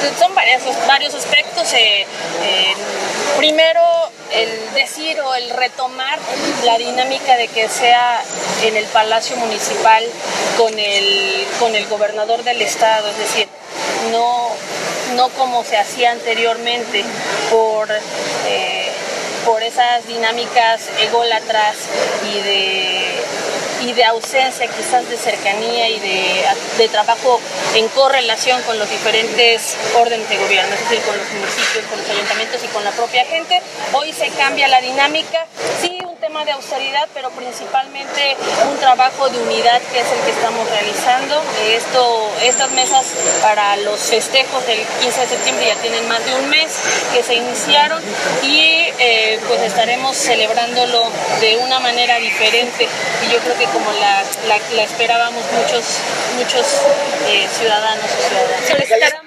Son varios aspectos. Primero, el decir o el retomar la dinámica de que sea en el Palacio Municipal con el gobernador del estado, es decir, no como se hacía anteriormente por esas dinámicas ególatras y de ausencia quizás de cercanía y de trabajo en correlación con los diferentes órdenes de gobierno, es decir, con los municipios, con los ayuntamientos y con la propia gente. Hoy se cambia la dinámica, sí, un tema de austeridad, pero principalmente un trabajo de unidad que es el que estamos realizando. Estas mesas para los festejos del 15 de septiembre ya tienen más de un mes que se iniciaron y pues estaremos celebrándolo de una manera diferente, y yo creo que como la esperábamos muchos ciudadanos y ciudadanas.